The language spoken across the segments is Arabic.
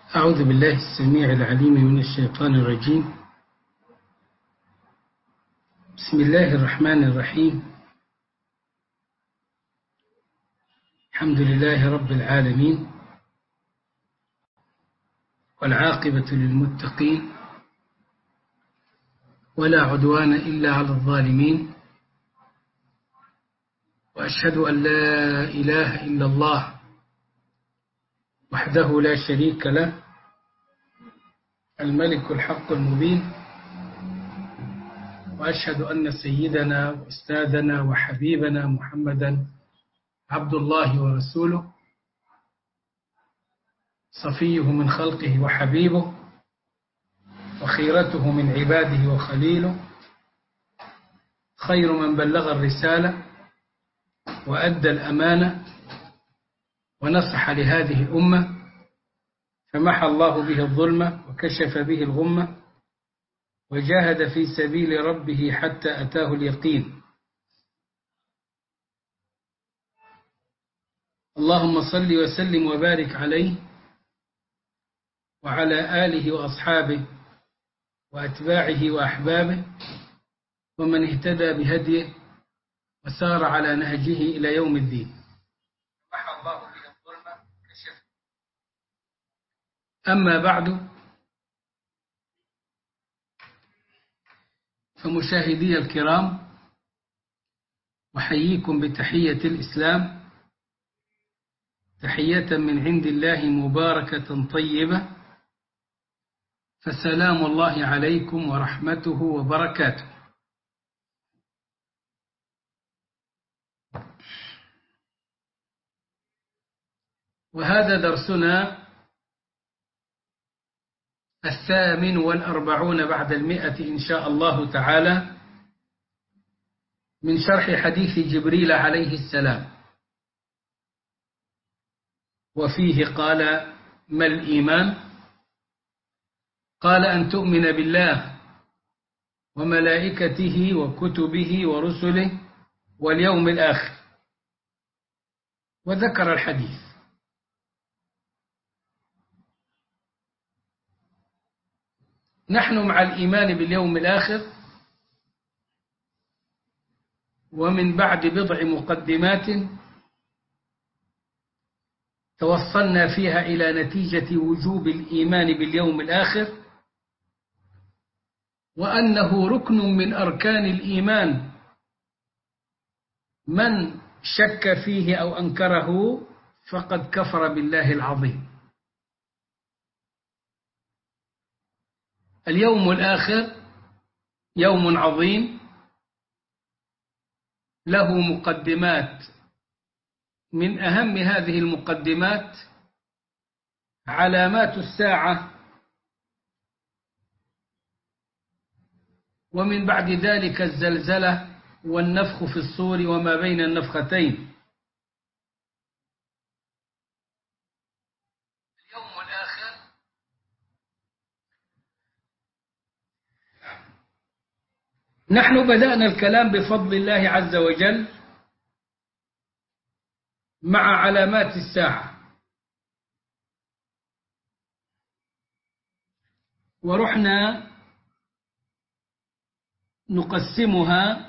أعوذ بالله السميع العليم من الشيطان الرجيم. بسم الله الرحمن الرحيم. الحمد لله رب العالمين، والعاقبة للمتقين، ولا عدوان إلا على الظالمين، وأشهد أن لا إله إلا الله وحده لا شريك له، الملك الحق المبين، وأشهد أن سيدنا وأستاذنا وحبيبنا محمدا عبد الله ورسوله، صفيه من خلقه وحبيبه، وخيرته من عباده وخليله، خير من بلغ الرسالة وأدى الأمانة ونصح لهذه الأمة، فمحى الله به الظلمة وكشف به الغمة، وجاهد في سبيل ربه حتى أتاه اليقين. اللهم صل وسلم وبارك عليه وعلى آله وأصحابه وأتباعه وأحبابه ومن اهتدى بهديه وسار على نهجه إلى يوم الدين. محى الله به الظلمة كشف. أما بعد، فمشاهدي الكرام، أحييكم بتحية الإسلام، تحية من عند الله مباركة طيبة، فسلام الله عليكم ورحمته وبركاته. وهذا درسنا 48 بعد 100 إن شاء الله تعالى من شرح حديث جبريل عليه السلام. وفيه قال: ما الإيمان؟ قال: أن تؤمن بالله وملائكته وكتبه ورسله واليوم الآخر. وذكر الحديث. نحن مع الإيمان باليوم الآخر، ومن بعد بضع مقدمات توصلنا فيها إلى نتيجة وجوب الإيمان باليوم الآخر، وأنه ركن من أركان الإيمان، من شك فيه أو أنكره فقد كفر بالله العظيم. اليوم الآخر يوم عظيم، له مقدمات، من أهم هذه المقدمات علامات الساعة، ومن بعد ذلك الزلزلة والنفخ في الصور وما بين النفختين. اليوم الآخر نحن بدأنا الكلام بفضل الله عز وجل مع علامات الساعة، ورحنا نقسمها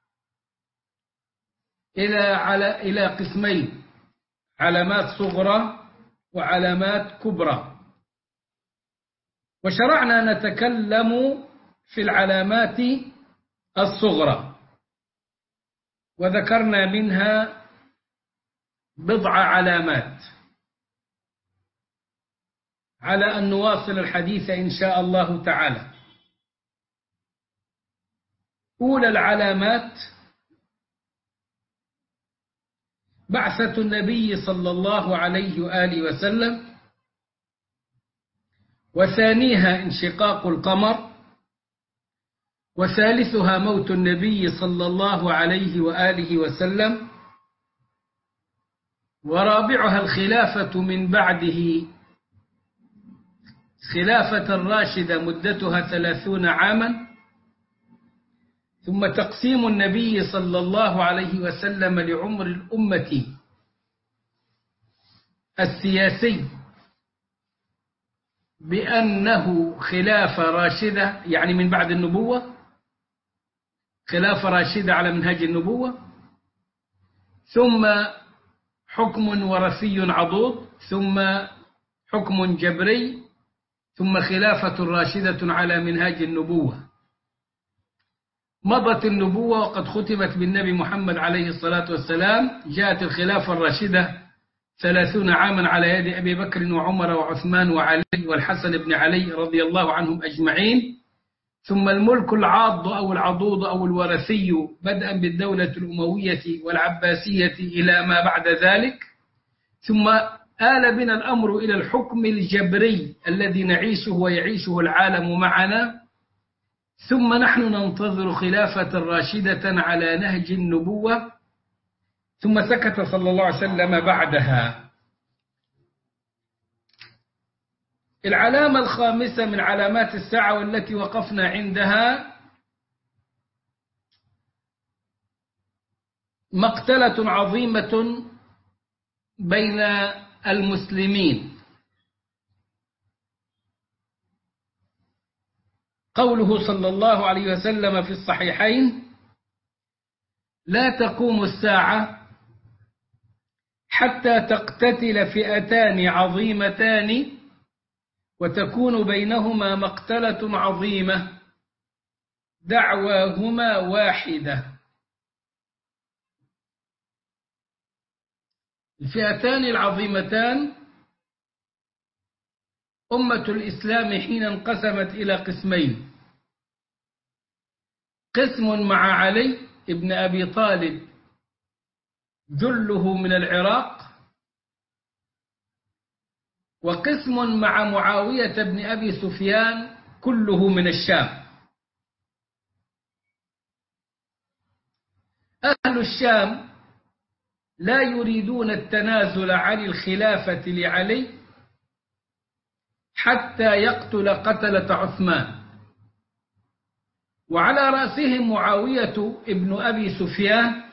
إلى قسمين: علامات صغرى وعلامات كبرى. وشرعنا نتكلم في العلامات الصغرى، وذكرنا منها بضع علامات، على أن نواصل الحديث إن شاء الله تعالى. أولى العلامات بعثة النبي صلى الله عليه وآله وسلم، وثانيها انشقاق القمر، وثالثها موت النبي صلى الله عليه وآله وسلم، ورابعها الخلافة من بعده، خلافة راشدة مدتها 30 عاما، ثم تقسيم النبي صلى الله عليه وسلم لعمر الأمة السياسي بأنه خلافة راشدة، يعني من بعد النبوة، خلافة راشدة على منهج النبوة، ثم حكم وراثي عضوض، ثم حكم جبري، ثم خلافة راشدة على منهاج النبوة. مضت النبوة وقد ختمت بالنبي محمد عليه الصلاة والسلام. جاءت الخلافة الراشدة 30 عاما على يد أبي بكر وعمر وعثمان وعلي والحسن بن علي رضي الله عنهم أجمعين. ثم الملك العاض أو العضوض أو الوراثي بدءا بالدولة الأموية والعباسية إلى ما بعد ذلك. ثم آل بنا الأمر إلى الحكم الجبري الذي نعيشه ويعيشه العالم معنا. ثم نحن ننتظر خلافة راشدة على نهج النبوة. ثم سكت صلى الله عليه وسلم بعدها. العلامة الخامسة من علامات الساعة والتي وقفنا عندها مقتلة عظيمة بين المسلمين. قوله صلى الله عليه وسلم في الصحيحين: لا تقوم الساعة حتى تقتتل فئتان عظيمتان وتكون بينهما مقتلة عظيمة دعواهما واحدة. الفئتان العظيمتان أمة الإسلام حين انقسمت إلى قسمين: قسم مع علي ابن أبي طالب جله من العراق، وقسم مع معاوية بن أبي سفيان كله من الشام. أهل الشام لا يريدون التنازل عن الخلافة لعلي حتى يقتل قتلة عثمان، وعلى رأسهم معاوية ابن أبي سفيان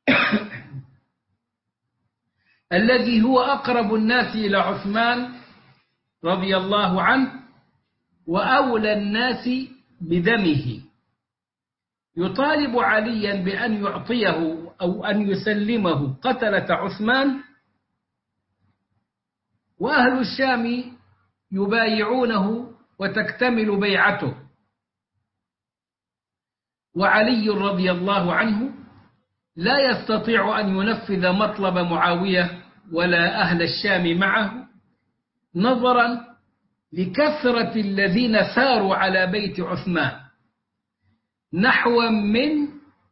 الذي هو أقرب الناس إلى عثمان رضي الله عنه وأولى الناس بدمه. يطالب عليا بأن يعطيه أو أن يسلمه قتلة عثمان، وأهل الشام يبايعونه وتكتمل بيعته. وعلي رضي الله عنه لا يستطيع أن ينفذ مطلب معاوية ولا أهل الشام معه، نظرا لكثرة الذين ساروا على بيت عثمان، نحو من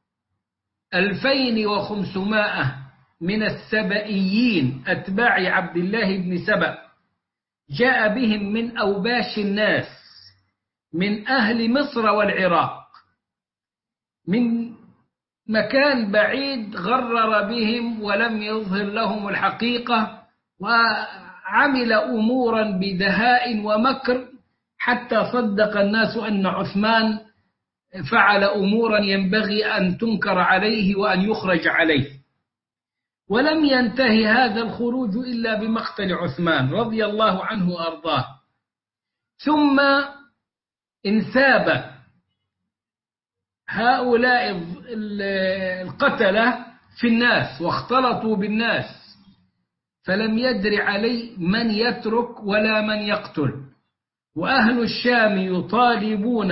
2500 من السبئيين أتباع عبد الله بن سبأ، جاء بهم من أوباش الناس من أهل مصر والعراق، من مكان بعيد غرر بهم ولم يظهر لهم الحقيقة، وعمل أمورا بدهاء ومكر حتى صدق الناس أن عثمان فعل أمورا ينبغي أن تنكر عليه وأن يخرج عليه. ولم ينتهي هذا الخروج إلا بمقتل عثمان رضي الله عنه وأرضاه. ثم انساب هؤلاء القتلة في الناس واختلطوا بالناس، فلم يدر علي من يترك ولا من يقتل. وأهل الشام يطالبون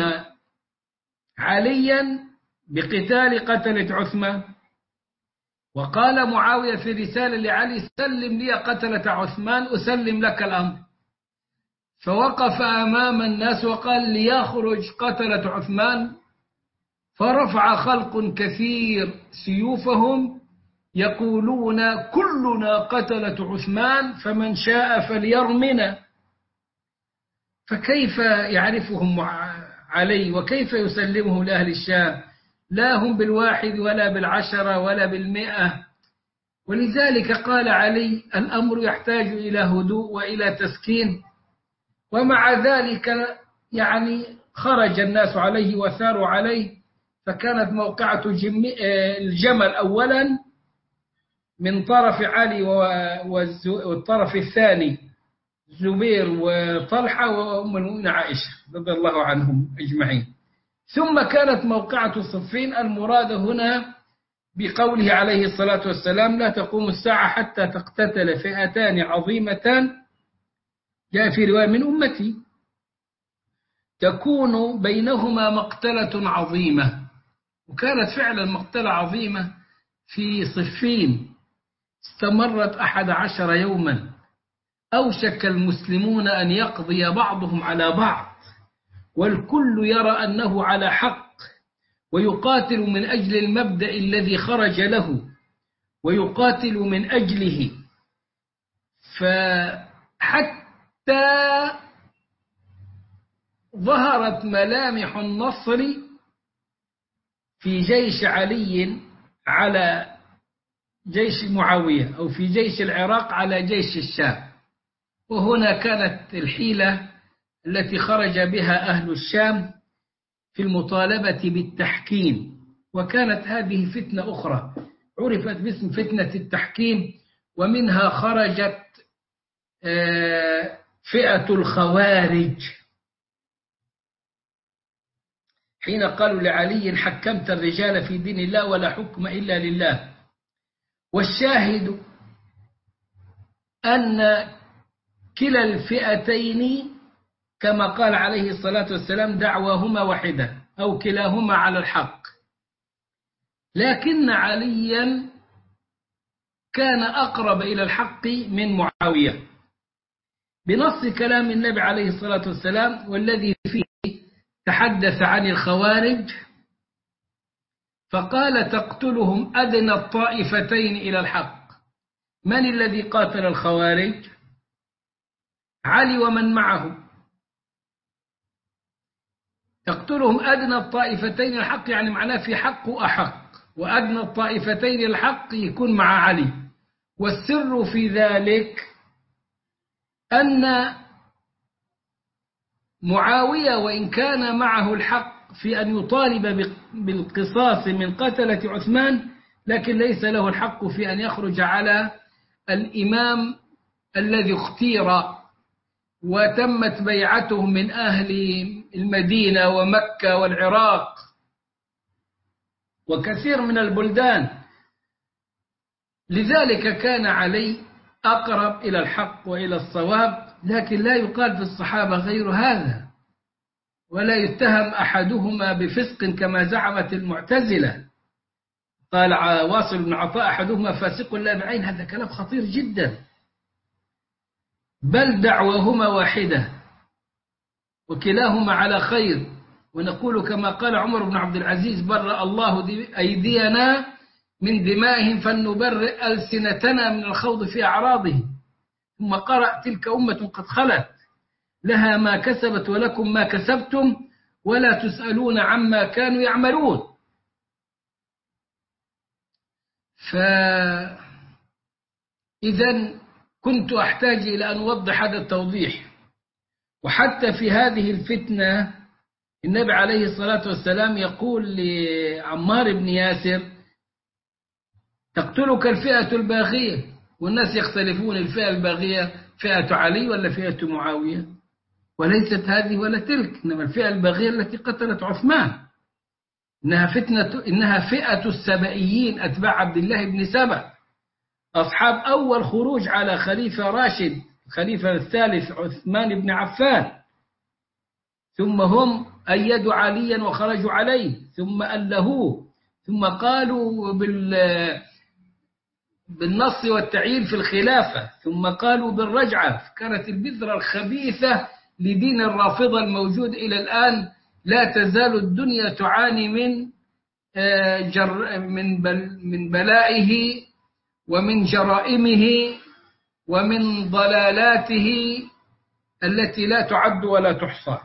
عليا بقتال قتلة عثمان. وقال معاوية في رسالة لعلي: سلم لي قتلة عثمان أسلم لك الأمر. فوقف أمام الناس وقال: ليخرج قتلة عثمان. فرفع خلق كثير سيوفهم يقولون: كلنا قتلة عثمان فمن شاء فليرمنا. فكيف يعرفهم علي وكيف يسلمهم لأهل الشام؟ لا هم بالواحد ولا بالعشرة ولا بالمئة. ولذلك قال علي: الأمر يحتاج إلى هدوء وإلى تسكين. ومع ذلك يعني خرج الناس عليه وثاروا عليه، فكانت موقعة الجمل أولا من طرف علي، والطرف الثاني الزبير وطلحة وأم المؤمنين عائشة رضي الله عنهم أجمعين. ثم كانت موقعة صفين المراد هنا بقوله عليه الصلاة والسلام: لا تقوم الساعة حتى تقتتل فئتان عظيمتان، جاء في رواية من أمتي، تكون بينهما مقتلة عظيمة. وكانت فعلا مقتلة عظيمة في صفين استمرت 11 يوما، أوشك المسلمون أن يقضي بعضهم على بعض، والكل يرى أنه على حق، ويقاتل من أجل المبدأ الذي خرج له، ويقاتل من أجله. فحتى ظهرت ملامح النصر في جيش علي على جيش معاوية، أو في جيش العراق على جيش الشام. وهنا كانت الحيلة التي خرج بها أهل الشام في المطالبة بالتحكيم. وكانت هذه فتنة أخرى عرفت باسم فتنة التحكيم، ومنها خرجت فئة الخوارج حين قالوا لعلي: حكمت الرجال في دين الله ولا حكم إلا لله. والشاهد أن كلا الفئتين كما قال عليه الصلاة والسلام دعواهما واحدة، أو كلاهما على الحق، لكن عليا كان أقرب إلى الحق من معاوية بنص كلام النبي عليه الصلاة والسلام، والذي فيه تحدث عن الخوارج فقال: تقتلهم أدنى الطائفتين إلى الحق. من الذي قاتل الخوارج؟ علي ومن معه. تقتلهم أدنى الطائفتين الحق يعني معناه في حق وأحق، وأدنى الطائفتين الحق يكون مع علي. والسر في ذلك أن معاوية وإن كان معه الحق في أن يطالب بالقصاص من قتلة عثمان، لكن ليس له الحق في أن يخرج على الإمام الذي اختير وتمت بيعته من أهل المدينة ومكة والعراق وكثير من البلدان. لذلك كان علي أقرب إلى الحق وإلى الصواب، لكن لا يقال في الصحابة غير هذا، ولا يتهم أحدهما بفسق كما زعمت المعتزلة. قال واصل بن عطاء: أحدهما فاسق لا بعين. هذا كلام خطير جدا، بل دعوهما واحدة وكلاهما على خير. ونقول كما قال عمر بن عبد العزيز: برأ الله أيدينا من دمائهم فلنبرئ ألسنتنا من الخوض في أعراضهم. ثم قرأ: تلك أمة قد خلت لها ما كسبت ولكم ما كسبتم ولا تسألون عما كانوا يعملون. فإذا كنت أحتاج إلى أن أوضح هذا التوضيح. وحتى في هذه الفتنة النبي عليه الصلاة والسلام يقول لعمار بن ياسر: تقتلك الفئة الباغية. والناس يختلفون، الفئة الباغية فئة علي ولا فئة معاوية؟ وليست هذه ولا تلك، إنما الفئة الباغية التي قتلت عثمان، إنها فئة السبئيين أتباع عبد الله بن سبأ، أصحاب أول خروج على خليفة راشد الخليفة الثالث عثمان بن عفان. ثم هم أيدوا عليا وخرجوا عليه، ثم ألهوه، ثم قالوا بالنص والتعيين في الخلافة، ثم قالوا بالرجعة. كانت البذرة الخبيثة لدين الرافضة الموجود إلى الآن. لا تزال الدنيا تعاني من بلائه ومن جرائمه ومن ضلالاته التي لا تعد ولا تحصى.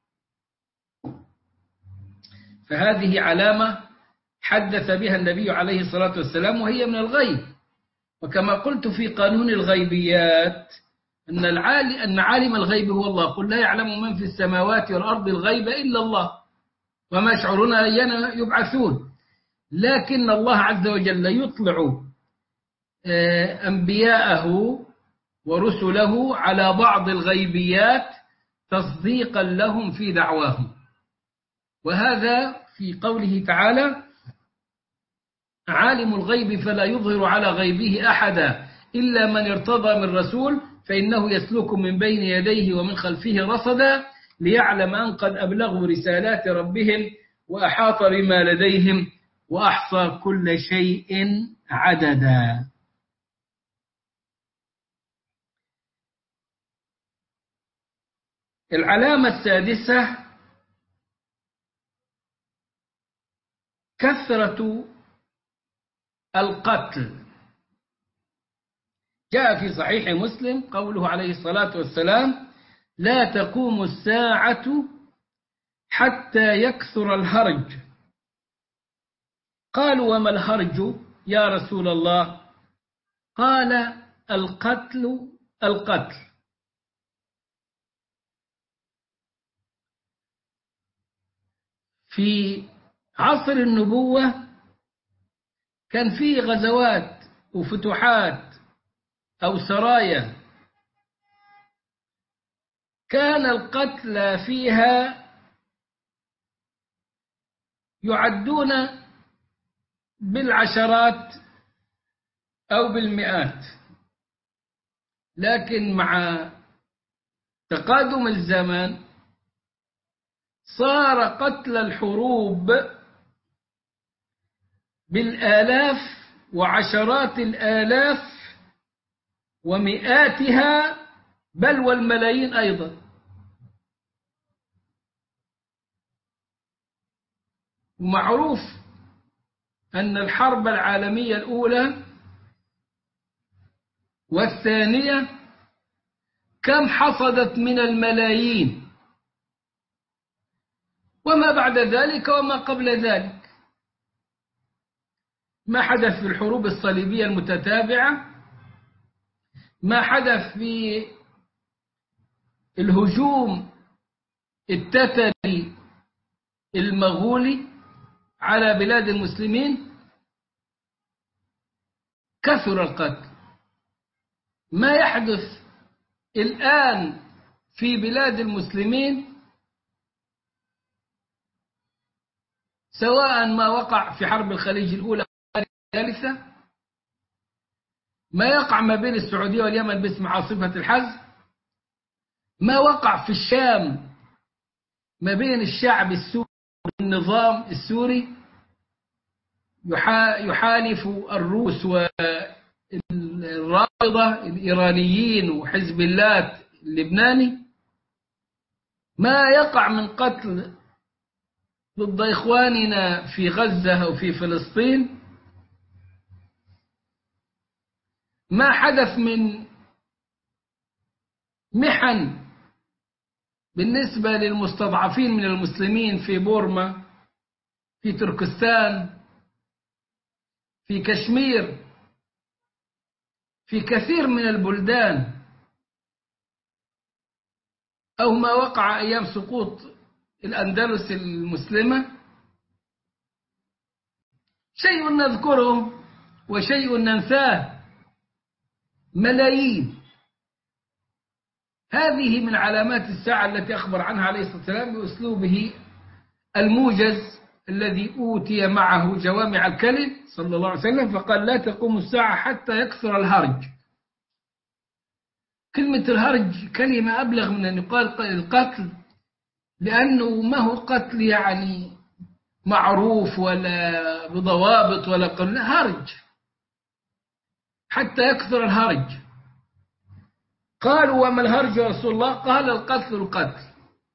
فهذه علامة حدث بها النبي عليه الصلاة والسلام، وهي من الغيب. وكما قلت في قانون الغيبيات أن عالم الغيب هو الله. قل لا يعلم من في السماوات والأرض الغيب إلا الله وما يشعرون أيان يبعثون. لكن الله عز وجل يطلع أنبياءه ورسله على بعض الغيبيات تصديقا لهم في دعواهم. وهذا في قوله تعالى: عالم الغيب فلا يظهر على غيبه أحدا إلا من ارتضى من رسول فإنه يسلك من بين يديه ومن خلفه رصدا ليعلم أن قد أبلغوا رسالات ربهم وأحاط بما لديهم وأحصى كل شيء عددا. العلامة السادسة: كثرة القتل. جاء في صحيح مسلم قوله عليه الصلاة والسلام: لا تقوم الساعة حتى يكثر الهرج. قالوا: وما الهرج يا رسول الله؟ قال: القتل القتل. في عصر النبوة كان فيه غزوات وفتوحات أو سرايا، كان القتلى فيها يعدون بالعشرات أو بالمئات، لكن مع تقادم الزمن صار قتل الحروب بالآلاف وعشرات الآلاف ومئاتها بل والملايين أيضا. ومعروف أن الحرب العالمية الأولى والثانية كم حصدت من الملايين، وما بعد ذلك وما قبل ذلك. ما حدث في الحروب الصليبية المتتابعة، ما حدث في الهجوم التتري المغولي على بلاد المسلمين، كثر القتل. ما يحدث الآن في بلاد المسلمين سواء ما وقع في حرب الخليج الأولى والثالثة، ما يقع ما بين السعودية واليمن باسم عاصفة الحزم، ما وقع في الشام ما بين الشعب السوري والنظام السوري يحالف الروس والرافضة الإيرانيين وحزب الله اللبناني، ما يقع من قتل ضد إخواننا في غزة أو في فلسطين، ما حدث من محن بالنسبة للمستضعفين من المسلمين في بورما، في تركستان، في كشمير، في كثير من البلدان، أو ما وقع أيام سقوط الأندلس المسلمة. شيء نذكره وشيء ننساه، ملايين. هذه من علامات الساعة التي أخبر عنها عليه الصلاة والسلام بأسلوبه الموجز الذي أوتي معه جوامع الكلم صلى الله عليه وسلم، فقال: لا تقوم الساعة حتى يكثر الهرج. كلمة الهرج كلمة أبلغ من أن يقال القتل، لأنه ما هو قتل يعني معروف ولا بضوابط ولا قانون، هرج، حتى يكثر الهرج. قالوا: وما الهرج يا رسول الله؟ قال: القتل القتل.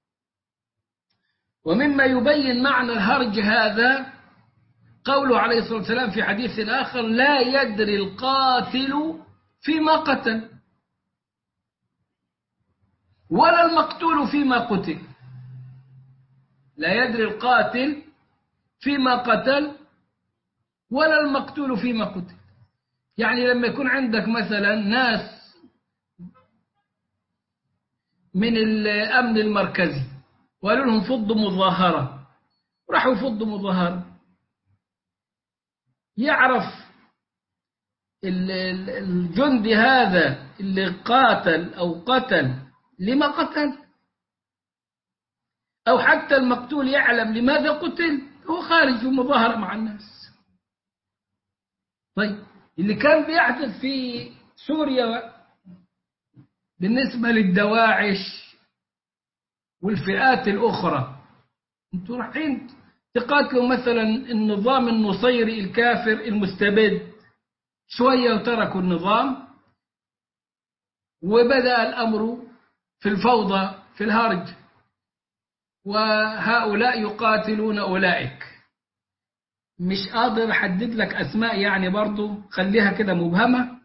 ومما يبين معنى الهرج هذا قوله عليه الصلاة والسلام في حديث آخر: لا يدري القاتل فيما قتل ولا المقتول فيما قتل. لا يدري القاتل فيما قتل ولا المقتول فيما قتل. يعني لما يكون عندك مثلا ناس من الأمن المركزي وقالوا لهم فضوا مظاهرة، راحوا يفضوا مظاهرة، يعرف الجندي هذا اللي قاتل أو قتل لما قتل، أو حتى المقتول يعلم لماذا قتل، هو خارج في مظاهرة مع الناس. طيب اللي كان بيحدث في سوريا بالنسبة للدواعش والفئات الأخرى، انتوا رايحين تقاتلوا مثلا النظام النصيري الكافر المستبد، شوية وتركوا النظام وبدأ الأمر في الفوضى في الهرج، وهؤلاء يقاتلون أولئك. مش قادر أحدد لك أسماء يعني، برضو خليها كده مبهمة.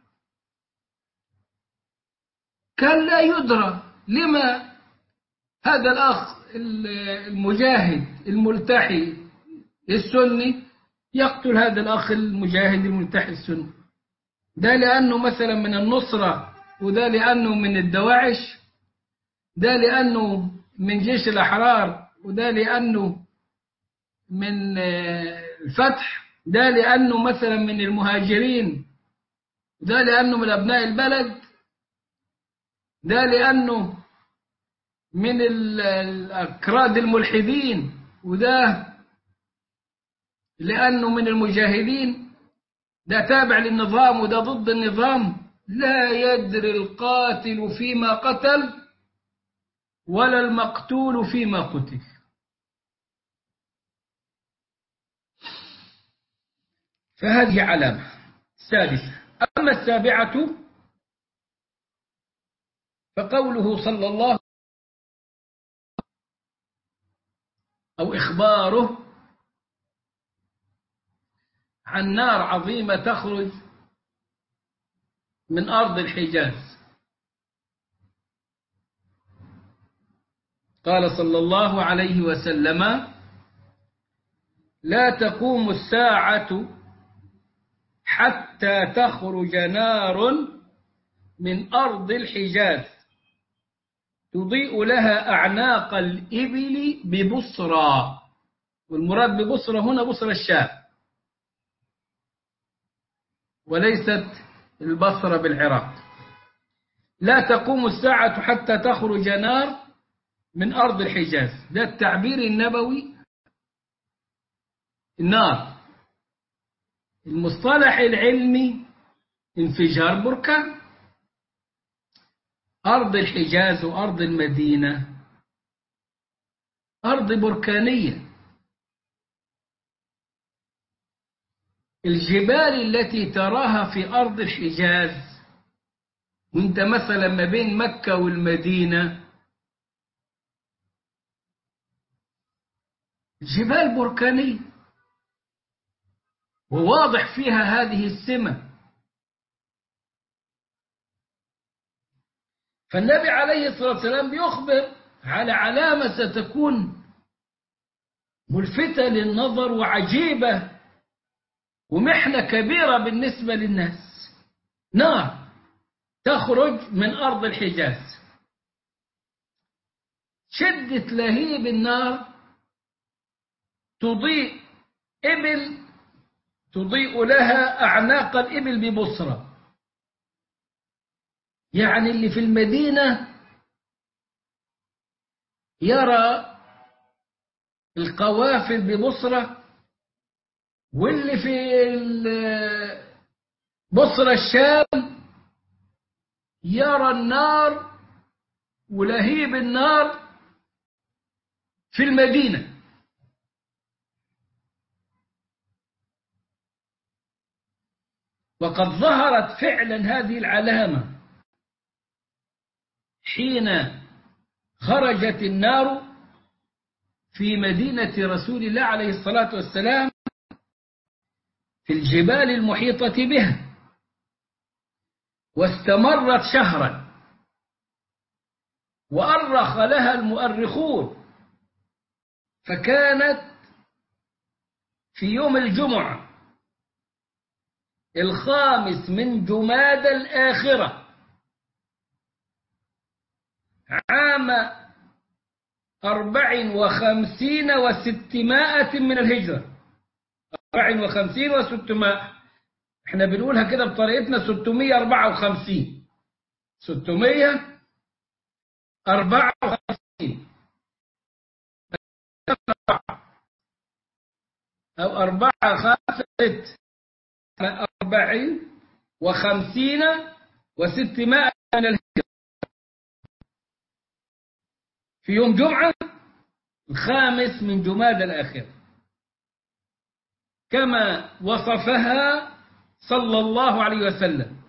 كان لا يدرى لما هذا الأخ المجاهد الملتحي السني يقتل هذا الأخ المجاهد الملتحي السني، ده لأنه مثلا من النصرة، وده لأنه من الدواعش، ده لأنه من جيش الأحرار، وده لأنه من الفتح، ده لأنه مثلا من المهاجرين، ده لأنه من أبناء البلد، ده لأنه من الأكراد الملحدين، وده لأنه من المجاهدين، ده تابع للنظام وده ضد النظام. لا يدري القاتل فيما قتل ولا المقتول فيما قتل. فهذه علامة السادسة. أما السابعة فقوله صلى الله أو إخباره عن نار عظيمة تخرج من أرض الحجاز. قال صلى الله عليه وسلم: لا تقوم الساعة حتى تخرج نار من أرض الحجاز تضيء لها أعناق الإبل ببصرى، والمراد ببصرى هنا بصرى الشام، وليست البصرة بالعراق. لا تقوم الساعة حتى تخرج نار من أرض الحجاز، ده التعبير النبوي. النار المصطلح العلمي انفجار بركان. أرض الحجاز وأرض المدينة أرض بركانية. الجبال التي تراها في أرض الحجاز وانت مثلا ما بين مكة والمدينة جبال بركانية وواضح فيها هذه السمة. فالنبي عليه الصلاة والسلام بيخبر على علامة ستكون ملفتة للنظر وعجيبة ومحنة كبيرة بالنسبة للناس. نار تخرج من أرض الحجاز، شدة لهيب النار تضيء إبل، تضيء لها أعناق الإبل ببصرة. يعني اللي في المدينة يرى القوافل ببصرة، واللي في بصرة الشام يرى النار ولهيب النار في المدينة. وقد ظهرت فعلا هذه العلامة حين خرجت النار في مدينة رسول الله عليه الصلاة والسلام في الجبال المحيطة بها، واستمرت شهرا، وأرخ لها المؤرخون، فكانت في يوم الجمعة 5 من جمادى الآخرة عام 54 و600 من الهجرة. 54 و600 احنا بنقولها كده بطريقتنا 654. 654 أو 4 5 40 و50 و600 من الهجرة، في يوم جمعة 5 من جماد الآخر، كما وصفها صلى الله عليه وسلم.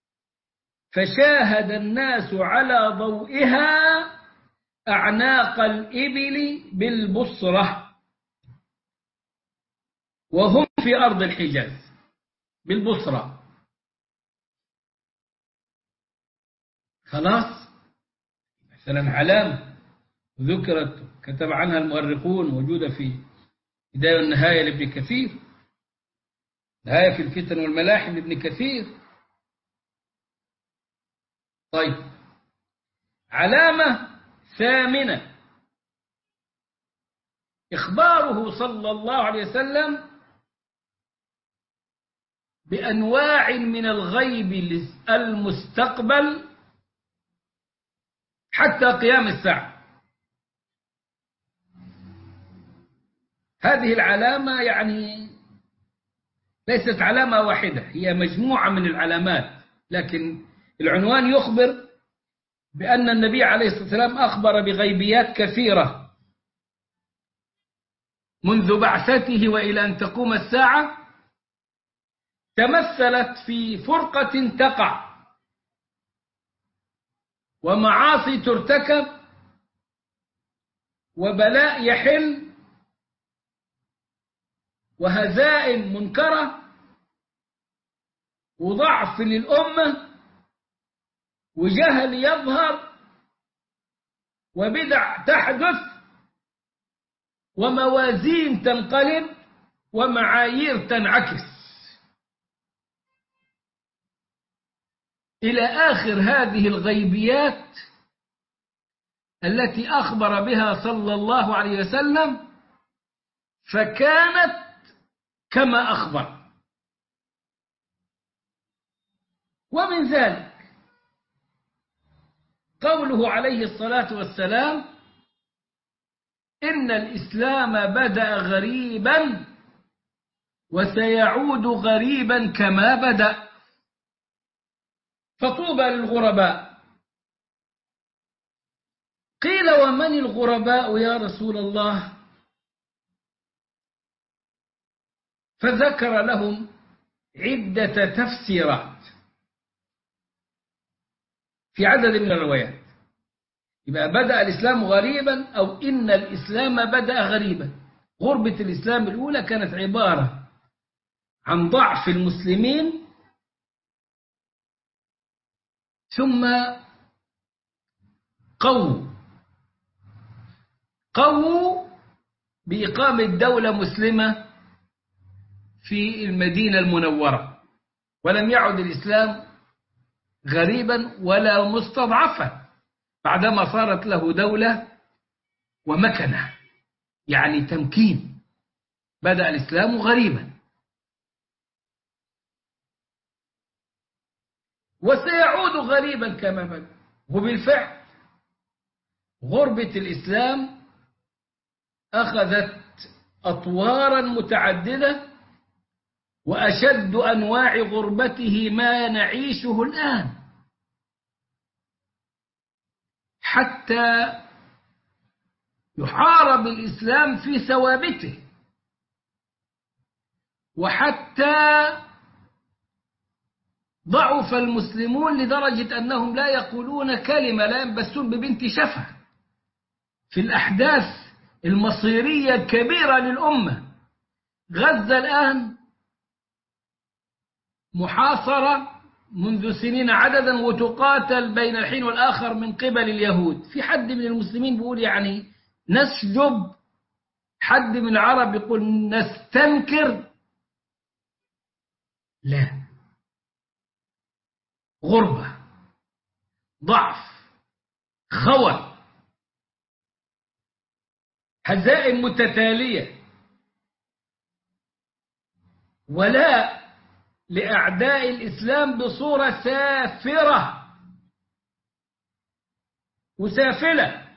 فشاهد الناس على ضوئها أعناق الإبل بالبصرة، وهم في أرض الحجاز بالبصرة. خلاص، مثلا علامة ذكرت كتب عنها المؤرخون، موجودة في بداية والنهاية لابن كثير، نهاية في الفتن والملاحم لابن كثير. طيب، علامة ثامنة، إخباره صلى الله عليه وسلم بأنواع من الغيب المستقبل حتى قيام الساعة. هذه العلامة يعني ليست علامة واحدة، هي مجموعة من العلامات، لكن العنوان يخبر بأن النبي عليه الصلاة والسلام أخبر بغيبيات كثيرة منذ بعثته وإلى أن تقوم الساعة، تمثلت في فرقة تقع، ومعاصي ترتكب، وبلاء يحل، وهزائم منكرة، وضعف للأمة، وجهل يظهر، وبدع تحدث، وموازين تنقلب، ومعايير تنعكس، إلى آخر هذه الغيبيات التي أخبر بها صلى الله عليه وسلم، فكانت كما أخبر. ومن ذلك قوله عليه الصلاة والسلام: إن الإسلام بدأ غريبا وسيعود غريبا كما بدأ، فطوبى للغرباء. قيل: ومن الغرباء يا رسول الله؟ فذكر لهم عدة تفسيرات في عدد من الروايات. يبقى بدأ الإسلام غريبا، أو إن الإسلام بدأ غريبا. غربة الإسلام الأولى كانت عبارة عن ضعف المسلمين، ثم قووا بإقامة دولة مسلمة في المدينة المنورة، ولم يعد الإسلام غريبا ولا مستضعفا بعدما صارت له دولة ومكنة، يعني تمكين. بدأ الإسلام غريبا وسيعود غريبا كما بدأ. وبالفعل غربة الإسلام أخذت أطوارا متعددة، وأشد أنواع غربته ما نعيشه الآن، حتى يحارب الإسلام في ثوابته، وحتى ضعف المسلمون لدرجة أنهم لا يقولون كلمة، لا ينبسون ببنت شفة في الأحداث المصيرية الكبيرة للأمة. غزة الآن محاصرة منذ سنين عددا، وتقاتل بين الحين والآخر من قبل اليهود. في حد من المسلمين بيقول يعني نسجب، حد من العرب يقول نستنكر. لا، غربة، ضعف، خوف، هزائم متتالية، ولاء لأعداء الإسلام بصورة سافرة وسافلة.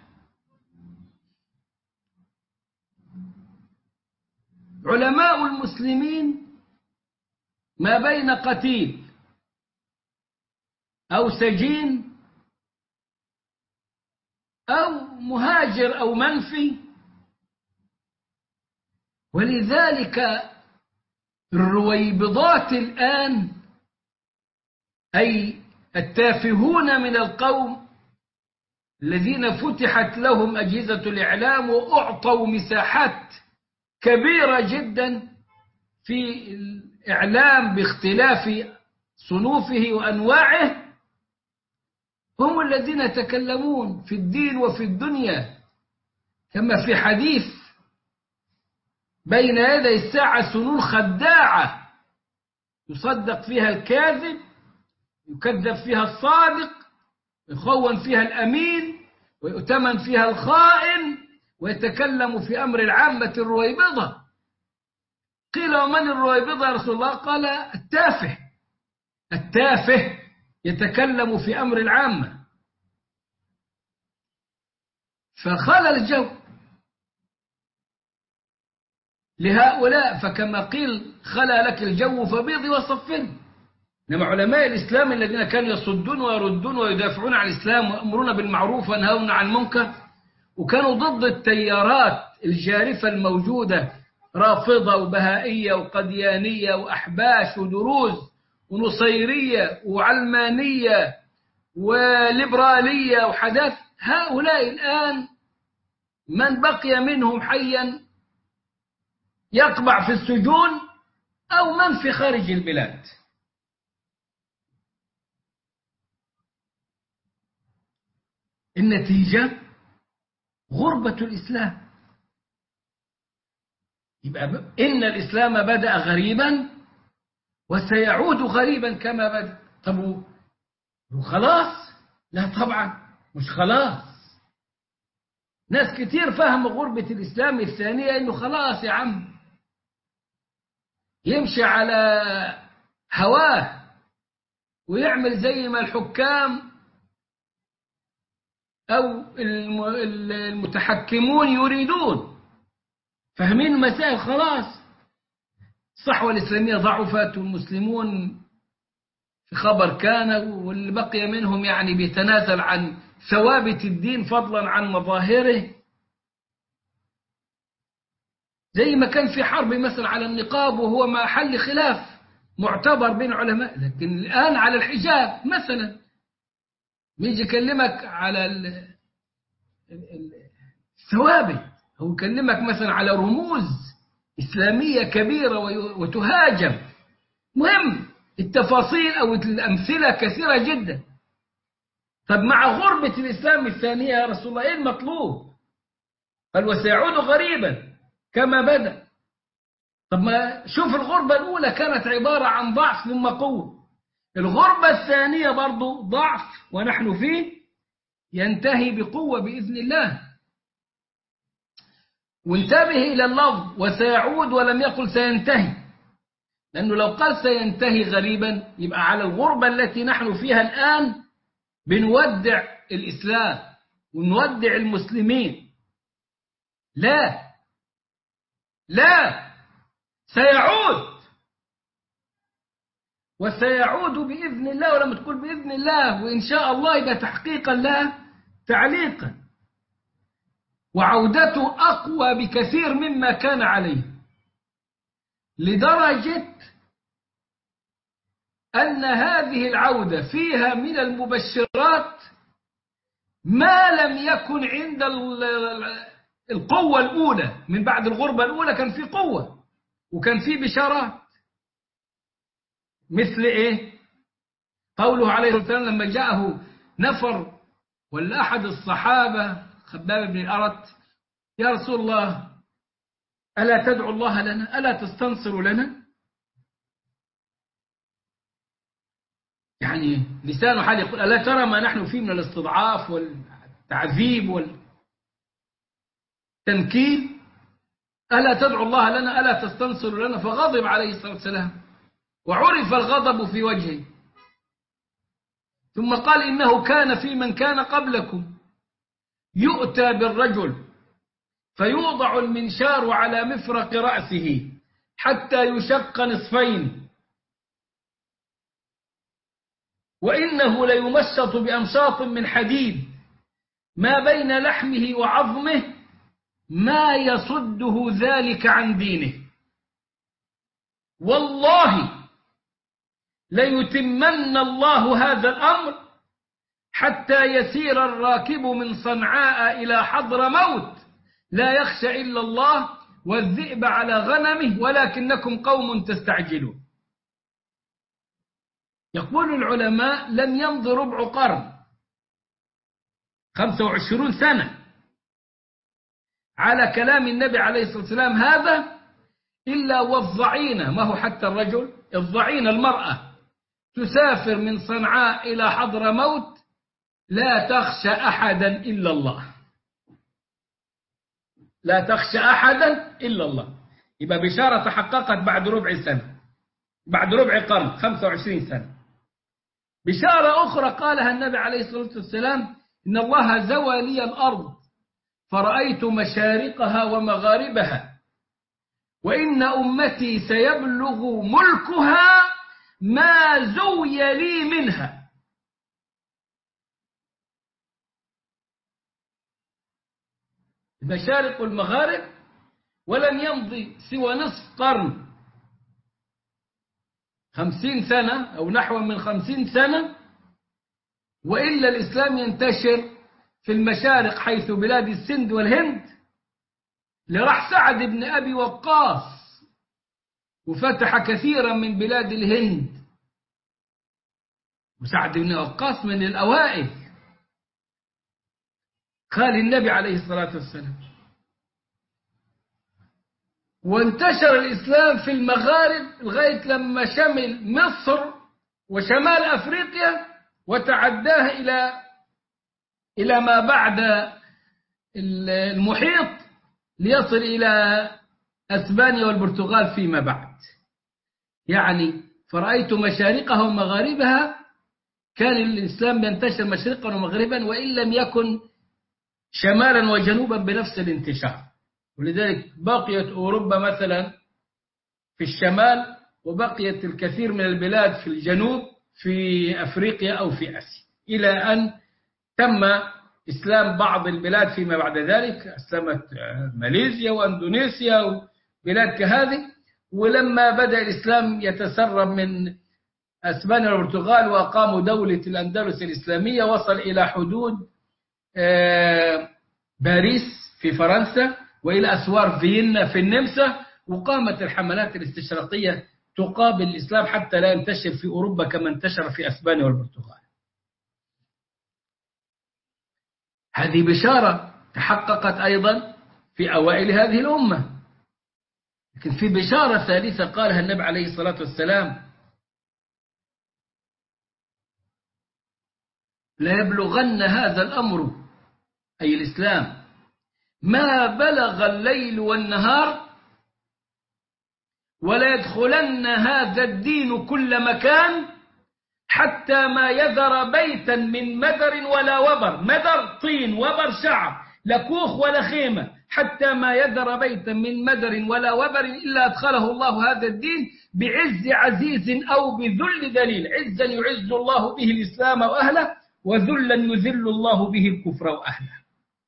علماء المسلمين ما بين قتيل أو سجين أو مهاجر أو منفي، ولذلك الرويبضات الآن أي التافهون من القوم الذين فتحت لهم أجهزة الإعلام وأعطوا مساحات كبيرة جدا في الإعلام باختلاف صنوفه وأنواعه، هم الذين يتكلمون في الدين وفي الدنيا. كما في حديث بين يدي الساعة سنون خداعة يصدق فيها الكاذب، يكذب فيها الصادق، يخون فيها الأمين، ويؤتمن فيها الخائن، ويتكلم في أمر العامة الرويبضة. قيل ومن الرويبضة يا رسول الله؟ قال التافه. التافه يتكلم في أمر العامة. فخلى الجو لهؤلاء، فكما قيل خلى لك الجو فبيض وصفر. إنما علماء الإسلام الذين كانوا يصدون ويردون ويدافعون عن الإسلام ويأمرون بالمعروف وينهون عن المنكر، وكانوا ضد التيارات الجارفة الموجودة، رافضة وبهائية وقديانية وأحباش ودروز ونصيرية وعلمانية وليبرالية وحداث. هؤلاء الآن من بقي منهم حيا يقبع في السجون أو من في خارج البلاد. النتيجة غربة الإسلام. يبقى إن الإسلام بدأ غريبا وسيعود غريبا كما بدأ. طب وخلاص؟ لا طبعا مش خلاص. ناس كتير فهم غربة الإسلام الثانية إنه خلاص يا عم يمشي على هواه ويعمل زي ما الحكام أو المتحكمون يريدون. فاهمين المسائل خلاص. الصحوة الإسلامية ضعفت والمسلمون في خبر كان، واللي بقي منهم يعني بيتنازل عن ثوابت الدين فضلا عن مظاهره. زي ما كان في حرب مثلا على النقاب وهو محل خلاف معتبر بين علماء، لكن الآن على الحجاب مثلا يجي يكلمك على الثوابت، أو يكلمك مثلا على رموز إسلامية كبيرة وتهاجم. مهم التفاصيل أو الأمثلة كثيرة جدا. طب مع غربة الإسلام الثانية يا رسول الله إيه المطلوب؟ قال وسيعود غريبا كما بدأ. طب ما شوف الغربة الأولى كانت عبارة عن ضعف ثم قوة، الغربة الثانية برضو ضعف ونحن فيه، ينتهي بقوة بإذن الله. وانتبه إلى اللفظ وسيعود ولم يقل سينتهي، لأنه لو قال سينتهي غريبا يبقى على الغربة التي نحن فيها الآن بنودع الإسلام ونودع المسلمين. لا لا، سيعود وسيعود بإذن الله. ولما تقول بإذن الله وإن شاء الله يبقى تحقيقا لا تعليقا، وعودته أقوى بكثير مما كان عليه، لدرجة أن هذه العودة فيها من المبشرات ما لم يكن عند القوة الأولى. من بعد الغربة الأولى كان في قوة وكان في بشارات. مثل إيه؟ قوله عليه الصلاة والسلام لما جاءه نفر ولا أحد الصحابة خباب بن الأرت: يا رسول الله ألا تدعو الله لنا؟ ألا تستنصر لنا؟ يعني لسان حال يقول ألا ترى ما نحن فيه من الاستضعاف والتعذيب والتنكيل؟ ألا تدعو الله لنا؟ ألا تستنصر لنا؟ فغضب عليه الصلاة والسلام وعرف الغضب في وجهه. ثم قال إنه كان في من كان قبلكم يؤتى بالرجل فيوضع المنشار على مفرق رأسه حتى يشق نصفين، وإنه ليمشط بأمشاط من حديد ما بين لحمه وعظمه ما يصده ذلك عن دينه، والله ليتمن الله هذا الأمر حتى يسير الراكب من صنعاء إلى حضر موت لا يخشى إلا الله والذئب على غنمه ولكنكم قوم تستعجلون. يقول العلماء لم يمض ربع قرن 25 سنة على كلام النبي عليه الصلاة والسلام هذا إلا والضعينة، ما هو حتى الرجل، الضعينة المرأة تسافر من صنعاء إلى حضر موت لا تخشى أحدا إلا الله، لا تخشى أحدا إلا الله. يبقى بشارة تحققت بعد ربع سنة، بعد ربع قرن 25 سنة. بشارة أخرى قالها النبي عليه الصلاة والسلام إن الله زوى لي الأرض فرأيت مشارقها ومغاربها وإن أمتي سيبلغ ملكها ما زوي لي منها. المشارق والمغارب، ولم يمضي سوى نصف قرن 50 سنة أو نحو من 50 سنة وإلا الإسلام ينتشر في المشارق حيث بلاد السند والهند، لراح سعد بن أبي وقاص وفتح كثيرا من بلاد الهند، وسعد بن وقاص من الأوائل. قال النبي عليه الصلاة والسلام وانتشر الإسلام في المغارب لغاية لما شمل مصر وشمال أفريقيا وتعداه إلى ما بعد المحيط ليصل إلى أسبانيا والبرتغال فيما بعد. يعني فرأيت مشارقها ومغاربها، كان الإسلام ينتشر مشرقا ومغربا وإن لم يكن شمالا وجنوبا بنفس الانتشار. ولذلك بقيت أوروبا مثلا في الشمال وبقيت الكثير من البلاد في الجنوب في أفريقيا أو في آسيا، إلى أن تم إسلام بعض البلاد فيما بعد ذلك، أسلمت ماليزيا وأندونيسيا وبلاد كهذه. ولما بدأ الإسلام يتسرب من أسبانيا والبرتغال وأقاموا دولة الأندلس الإسلامية وصل إلى حدود باريس في فرنسا وإلى أسوار فيينا في النمسا، وقامت الحملات الاستشراقية تقابل الإسلام حتى لا ينتشر في أوروبا كما انتشر في أسبانيا والبرتغال. هذه بشارة تحققت أيضا في أوائل هذه الأمة. لكن في بشارة ثالثة قالها النبي عليه الصلاة والسلام لا يبلغن هذا الأمر أي الإسلام ما بلغ الليل والنهار ولا يدخلن هذا الدين كل مكان حتى ما يذر بيتا من مدر ولا وبر، مدر طين وبر شعر، لا كوخ ولا خيمة، حتى ما يذر بيتا من مدر ولا وبر إلا أدخله الله هذا الدين بعز عزيز أو بذل ذليل. عزا يعز الله به الإسلام وأهله وذلا يذل الله به الكفر وأهله.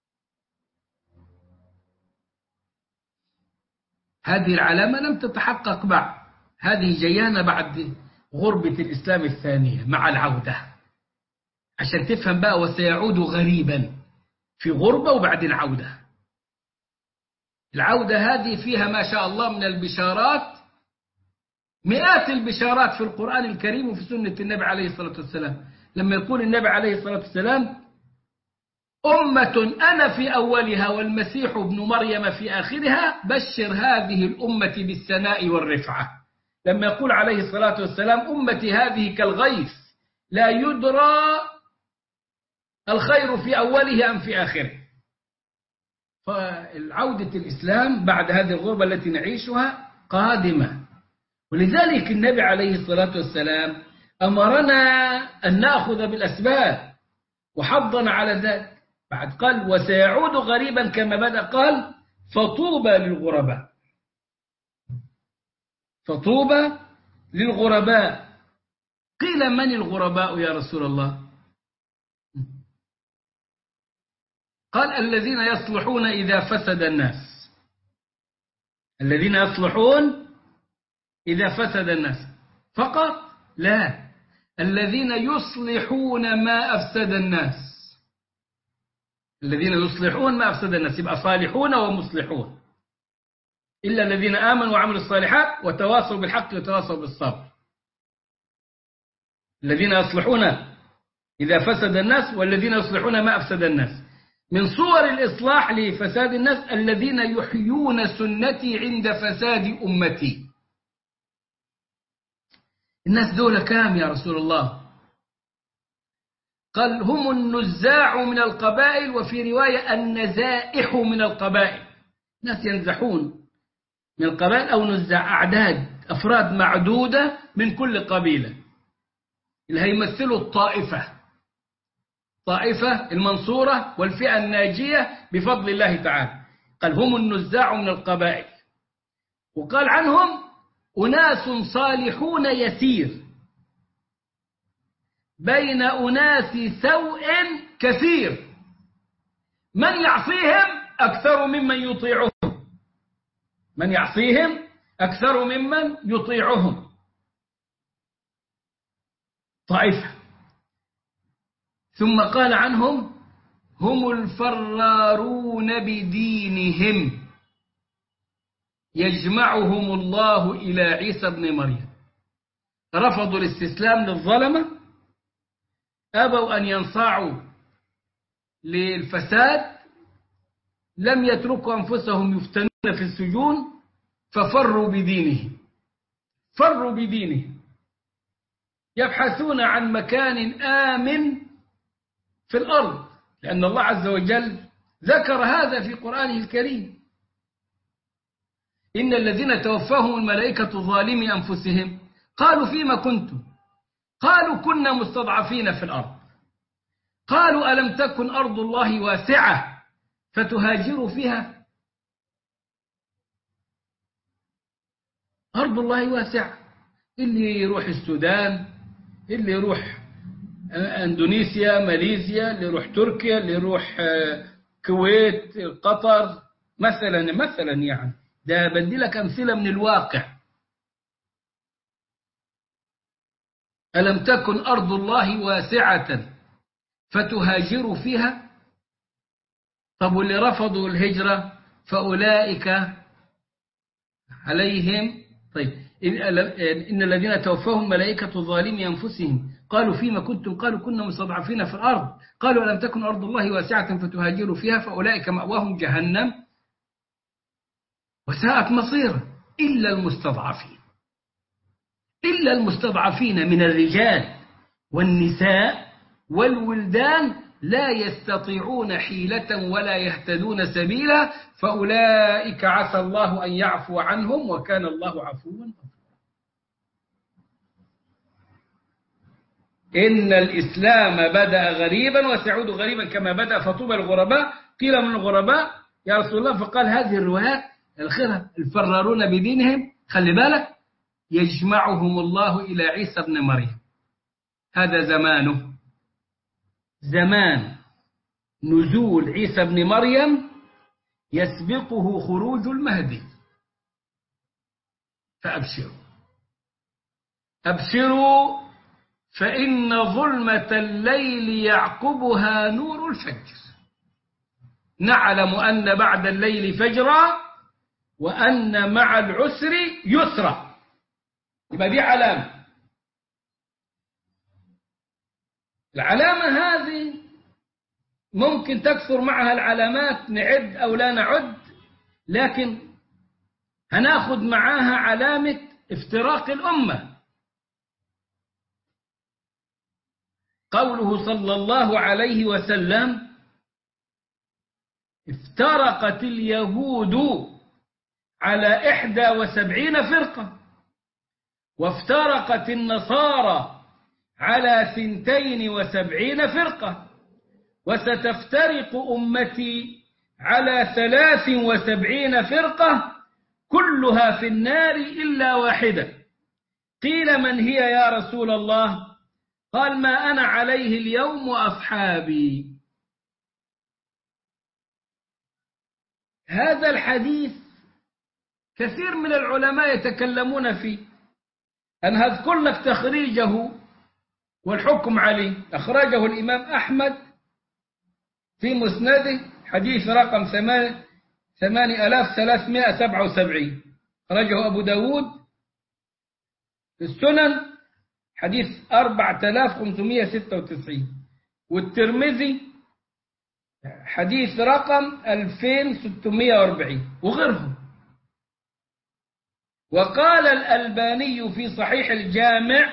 هذه العلامة لم تتحقق بعد، هذه جيانة بعد غربة الإسلام الثانية مع العودة، عشان تفهم بقى وسيعود غريبا في غربة وبعدين عودة. العودة هذه فيها ما شاء الله من البشارات، مئات البشارات في القرآن الكريم وفي سنة النبي عليه الصلاة والسلام. لما يقول النبي عليه الصلاة والسلام أمة أنا في أولها والمسيح ابن مريم في آخرها بشر هذه الأمة بالثناء والرفعة. لما يقول عليه الصلاة والسلام أمتي هذه كالغيث لا يدرى الخير في أوله أم في آخره. فالعودة الإسلام بعد هذه الغربة التي نعيشها قادمة، ولذلك النبي عليه الصلاة والسلام أمرنا أن نأخذ بالأسباب وحضنا على ذلك. بعد قال وسيعود غريبا كما بدأ، قال فطوبى للغرباء. فطوبى للغرباء. قيل من الغرباء يا رسول الله؟ قال الذين يصلحون إذا فسد الناس. الذين يصلحون إذا فسد الناس فقط؟ لا، الذين يصلحون ما أفسد الناس. الذين يصلحون ما أفسد الناس، يبقى صالحون ومصلحون، إلا الذين آمنوا وعملوا الصالحات وتواصوا بالحق وتواصوا بالصبر. الذين يصلحون إذا فسد الناس والذين يصلحون ما أفسد الناس. من صور الإصلاح لفساد الناس الذين يحيون سنتي عند فساد أمتي. الناس دول كام يا رسول الله؟ قال هم النزاع من القبائل، وفي رواية النزائح من القبائل. ناس ينزحون من القبائل أو نزاع، أعداد أفراد معدودة من كل قبيلة، اللي هيمثلوا الطائفة، طائفة المنصورة والفئة الناجية بفضل الله تعالى. قال هم النزاع من القبائل. وقال عنهم أناس صالحون يسير بين أناس سوء كثير، من يعصيهم أكثر ممن يطيعهم. من يعصيهم أكثر ممن يطيعهم. طائفة. ثم قال عنهم هم الفرارون بدينهم يجمعهم الله إلى عيسى بن مريم. رفضوا الاستسلام للظلمة، أبوا أن ينصاعوا للفساد، لم يتركوا أنفسهم يفتنون في السجون، ففروا بدينهم. فروا بدينهم، يبحثون عن مكان آمن في الأرض، لأن الله عز وجل ذكر هذا في قرآنه الكريم. إن الذين توفاهم الملائكة ظالمي أنفسهم قالوا فيما كنتم؟ قالوا كنا مستضعفين في الأرض. قالوا ألم تكن أرض الله واسعة فتهاجروا فيها؟ أرض الله واسعة، اللي يروح السودان، اللي يروح أندونيسيا، ماليزيا، اللي يروح تركيا، اللي يروح كويت، قطر، مثلا يعني ده بدي لك أمثلة من الواقع. ألم تكن أرض الله واسعة فتهاجروا فيها؟ طب واللي رفضوا الهجرة فأولئك عليهم. طيب إن الذين توفاهم ملائكة ظالمي أنفسهم قالوا فيما كنتم؟ قالوا كنا مستضعفين في الأرض. قالوا ألم تكن أرض الله واسعة فتهاجروا فيها فأولئك مأواهم جهنم وساءت مصيرا. إلا المستضعفين، إلا المستضعفين من الرجال والنساء والولدان لا يستطيعون حيلة ولا يهتدون سبيلا، فأولئك عسى الله أن يعفو عنهم وكان الله عفوا غفورا. إن الإسلام بدأ غريبا وسيعود غريبا كما بدأ، فطوبى الغرباء. قيل من الغرباء يا رسول الله؟ فقال هذه الروايات الخيرة الفرارون بدينهم، خلي بالك، يجمعهم الله إلى عيسى بن مريم. هذا زمانه، زمان نزول عيسى بن مريم يسبقه خروج المهدي. فأبشروا، أبشروا فإن ظلمة الليل يعقبها نور الفجر. نعلم أن بعد الليل فجرا وأن مع العسر يسرا. يبقى دي علامة. العلامة هذه ممكن تكثر معها العلامات، نعد أو لا نعد، لكن هناخد معاها علامة افتراق الأمة. قوله صلى الله عليه وسلم افترقت اليهود على 71 فرقة وافترقت النصارى على 72 فرقة، وستفترق أمتي على 73 فرقة كلها في النار إلا واحدة. قيل من هي يا رسول الله؟ قال ما أنا عليه اليوم وأصحابي. هذا الحديث كثير من العلماء يتكلمون فيه. أنا هذكر لك تخريجه والحكم عليه. أخرجه الإمام أحمد في مسنده حديث رقم 8377. أخرجه أبو داود في السنن حديث 4596، والترمذي حديث رقم 2640 وغيرهم. وقال الألباني في صحيح الجامع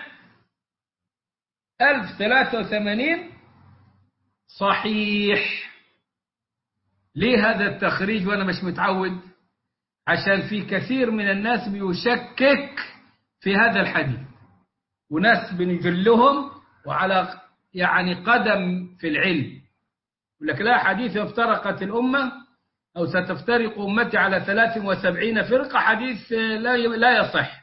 1083 صحيح. ليه هذا التخريج وأنا مش متعود؟ عشان في كثير من الناس بيشكك في هذا الحديث، وناس بنجلهم وعلى يعني قدم في العلم يقول لك لا، حديث افترقت الأمة أو ستفترق أمتي على 73 فرقة حديث لا يصح.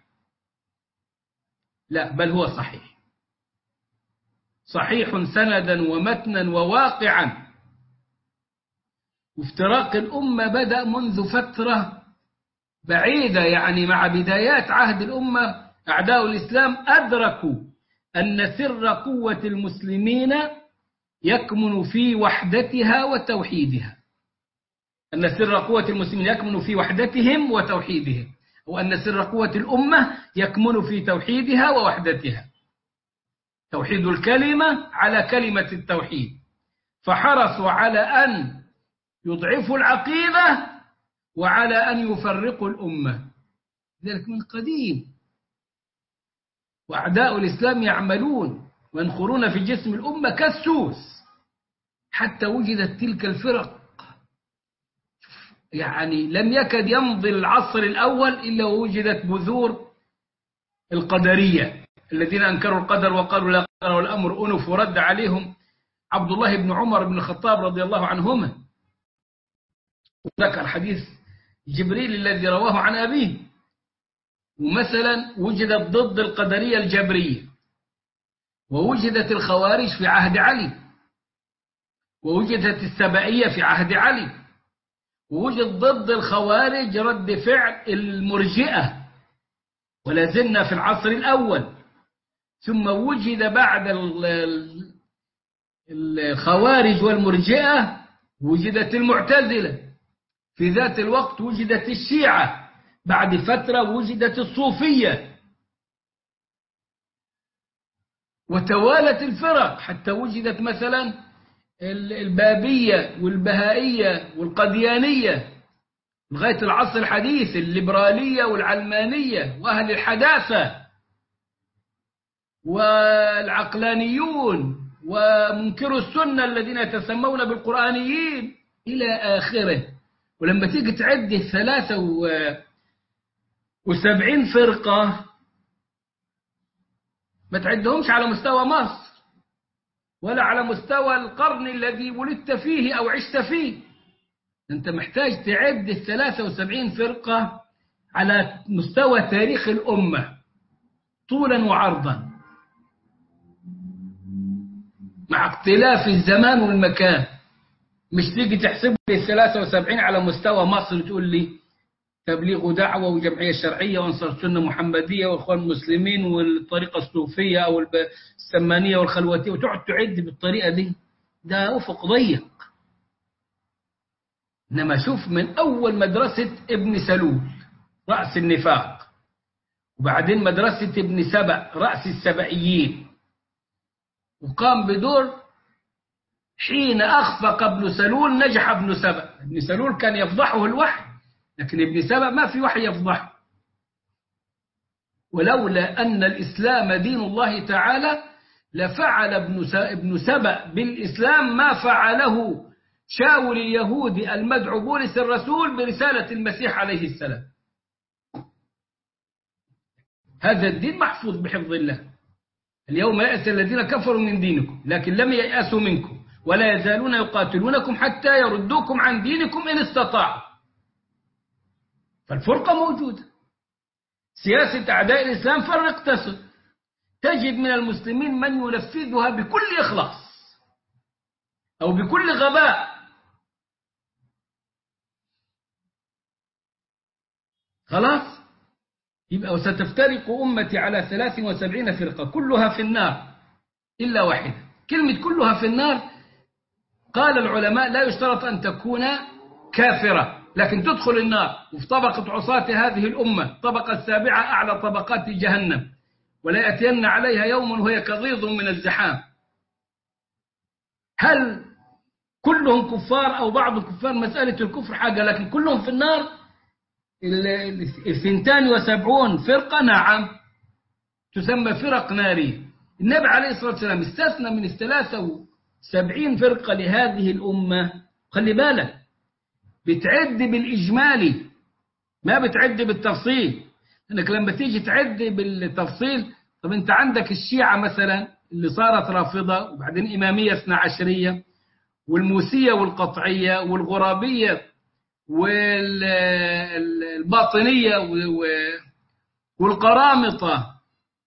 لا، بل هو صحيح، صحيح سندا ومتنا وواقعا. وافتراق الأمة بدأ منذ فترة بعيدة، يعني مع بدايات عهد الأمة أعداء الإسلام أدركوا أن سر قوة المسلمين يكمن في وحدتها وتوحيدها، أن سر قوة المسلمين يكمن في وحدتهم وتوحيدهم، وأن سر قوة الأمة يكمن في توحيدها ووحدتها. توحيد الكلمة على كلمة التوحيد، فحرصوا على أن يضعفوا العقيدة وعلى أن يفرقوا الأمة، ذلك من قديم. وأعداء الإسلام يعملون وينخرون في جسم الأمة كالسوس حتى وجدت تلك الفرق. يعني لم يكد يمضي العصر الأول إلا ووجدت بذور القدرية الذين أنكروا القدر وقالوا لا قدر والأمر أنف، ورد عليهم عبد الله بن عمر بن الخطاب رضي الله عنهما، وذكر حديث جبريل الذي رواه عن أبيه. ومثلا وجدت ضد القدرية الجبرية، ووجدت الخوارج في عهد علي، ووجدت السبائية في عهد علي، ووجد ضد الخوارج رد فعل المرجئة، ولا زلنا في العصر الأول. ثم وجد بعد الخوارج والمرجئة وجدت المعتزلة، في ذات الوقت وجدت الشيعة، بعد فترة وجدت الصوفية، وتوالت الفرق حتى وجدت مثلا البابية والبهائية والقديانية لغاية العصر الحديث، الليبرالية والعلمانية وأهل الحداثة والعقلانيون ومنكروا السنة الذين يتسمون بالقرآنيين إلى آخره. ولما تيجي تعد 73 فرقة ما تعدهمش على مستوى مصر ولا على مستوى القرن الذي ولدت فيه أو عشت فيه. أنت محتاج تعد 73 فرقة على مستوى تاريخ الأمة طولا وعرضا، مع اختلاف الزمان والمكان. مش تيجي تحسب لي 73 على مستوى مصر تقول لي تبليغ دعوة وجمعية شرعية وانصار سنة محمدية واخوان المسلمين والطريقة الصوفية أو السمانية والخلوتية، وتقعد تعد بالطريقة دي، ده أفق ضيق. إنما شوف من أول مدرسة ابن سلول رأس النفاق، وبعدين مدرسة ابن سبأ رأس السبائيين، وقام بدور حين أخفق ابن سلول نجح ابن سبأ. ابن سلول كان يفضحه الوحي، لكن ابن سبأ ما في وحي يفضحه. ولولا أن الإسلام دين الله تعالى لفعل ابن سبأ بالإسلام ما فعله شاول اليهودي المدعو بولس الرسول برسالة المسيح عليه السلام. هذا الدين محفوظ بحفظ الله. اليوم يأس الذين كفروا من دينكم لكن لم ييأسوا منكم ولا يزالون يقاتلونكم حتى يردوكم عن دينكم إن استطاعوا. فالفرقة موجودة. سياسة أعداء الإسلام فرق تسد، تجد من المسلمين من ينفذها بكل إخلاص أو بكل غباء. خلاص يبقى وستفترق أمتي على 73 فرقة كلها في النار إلا واحدة. كلمة كلها في النار قال العلماء لا يشترط أن تكون كافرة لكن تدخل النار. وفي طبقة عصاة هذه الأمة طبقة السابعة أعلى طبقات جهنم ولا يأتين عليها يوم وهي كغيظ من الزحام. هل كلهم كفار أو بعض كفار؟ مسألة الكفر حاجة لكن كلهم في النار. 72 فرقة نعم تسمى فرق نارية. النبي عليه الصلاة والسلام استثنى من 73 فرقة لهذه الأمة. خلي بالك بتعد بالإجمالي ما بتعد بالتفصيل، لأنك لما تيجي تعد بالتفصيل طب أنت عندك الشيعة مثلا اللي صارت رافضة وبعدين إمامية 12 والموسية والقطعية والغرابية والباطنية والقرامطة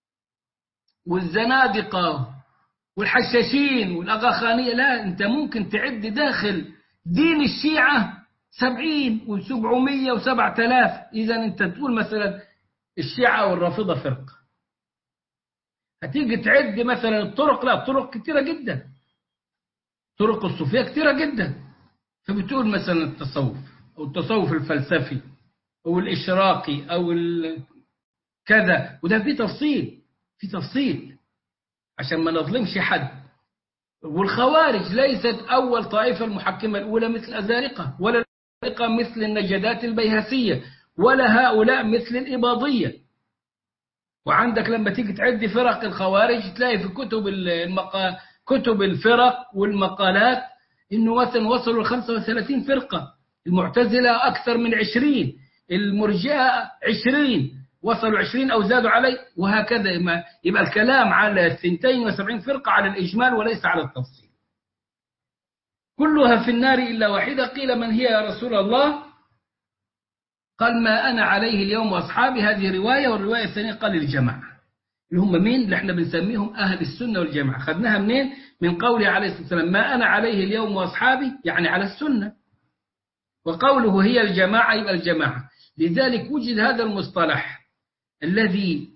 والزنادقة والحشاشين والأغاخانية. لا أنت ممكن تعد داخل دين الشيعة 70 و700 و7000. إذا أنت تقول مثلا الشيعة والرافضة فرقة. هتيجي تعد مثلا الطرق، لا الطرق كتيرة جدا، طرق الصوفية كتيرة جدا. فبتقول مثلا التصوف أو التصوف الفلسفي أو الإشراقي أو كذا، وده في تفصيل عشان ما نظلمش حد. والخوارج ليست أول طائفة المحكمة الأولى مثل الأزارقة ولا الأزارقة مثل النجدات البيهسية ولا هؤلاء مثل الإباضية. وعندك لما تيجي تعد فرق الخوارج تلاقي في كتب الفرق والمقالات إنه وصلوا 35 فرقة. المعتزلة أكثر من 20، المرجئة 20، وصلوا 20 أو زادوا عليه وهكذا. يبقى الكلام على 72 فرقة على الإجمال وليس على التفصيل. كلها في النار إلا واحدة. قيل من هي يا رسول الله؟ قال ما أنا عليه اليوم وأصحابي. هذه رواية. والرواية الثانية قال الجماعة اللي هم مين؟ اللي احنا بنسميهم أهل السنة والجماعة. خدناها منين؟ من قوله عليه الصلاة والسلام ما أنا عليه اليوم وأصحابي، يعني على السنة. وقوله هي الجماعة يبقى الجماعة. لذلك وجد هذا المصطلح الذي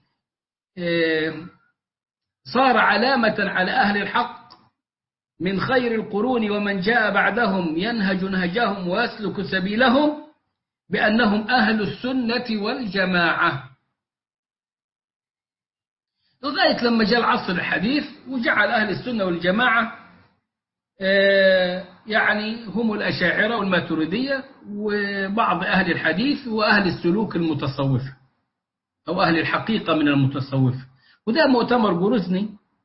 صار علامة على أهل الحق من خير القرون ومن جاء بعدهم ينهج نهجهم ويسلك سبيلهم بأنهم أهل السنة والجماعة، لغاية لما جاء العصر الحديث وجعل أهل السنة والجماعة يعني هم الأشاعرة والماتريدية وبعض أهل الحديث وأهل السلوك المتصوفة أو أهل الحقيقة من المتصوفة. وده مؤتمر بروزني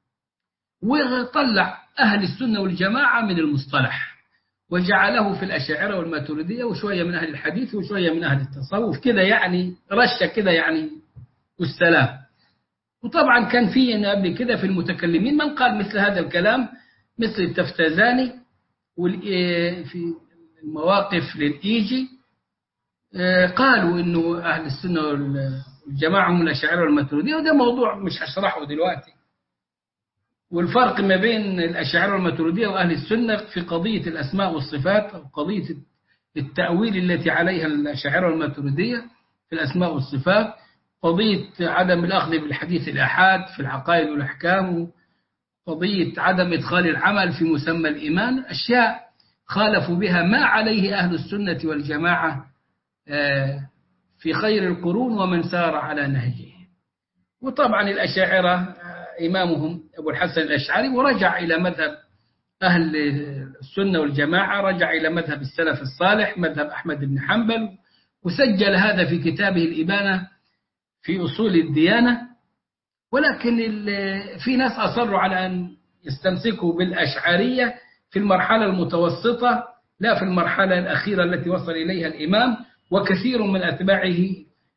وطلع أهل السنة والجماعة من المصطلح وجعله في الأشاعرة والماتريدية وشوية من أهل الحديث وشوية من أهل التصوف كده، يعني رشة كده يعني والسلام. وطبعا كان في قبل كده في المتكلمين من قال مثل هذا الكلام مثل التفتازاني في المواقف للإيجي قالوا إنه أهل السنة والجماعة هم الأشاعرة والماتريدية، وده موضوع مش هشرحه دلوقتي. والفرق ما بين الأشاعرة والماتريدية وأهل السنة في قضية الأسماء والصفات أو قضية التأويل التي عليها الأشاعرة والماتريدية في الأسماء والصفات، قضية عدم الأخذ بالحديث الآحاد في العقائد والأحكام، قضية عدم إدخال العمل في مسمى الإيمان، أشياء خالفوا بها ما عليه أهل السنة والجماعة في خير القرون ومن سار على نهجه. وطبعا الأشاعرة إمامهم أبو الحسن الأشعري ورجع إلى مذهب أهل السنة والجماعة، رجع إلى مذهب السلف الصالح مذهب أحمد بن حنبل، وسجل هذا في كتابه الإبانة في أصول الديانة. ولكن في ناس أصروا على أن يستمسكوا بالأشعرية في المرحلة المتوسطة لا في المرحلة الأخيرة التي وصل إليها الإمام، وكثير من أتباعه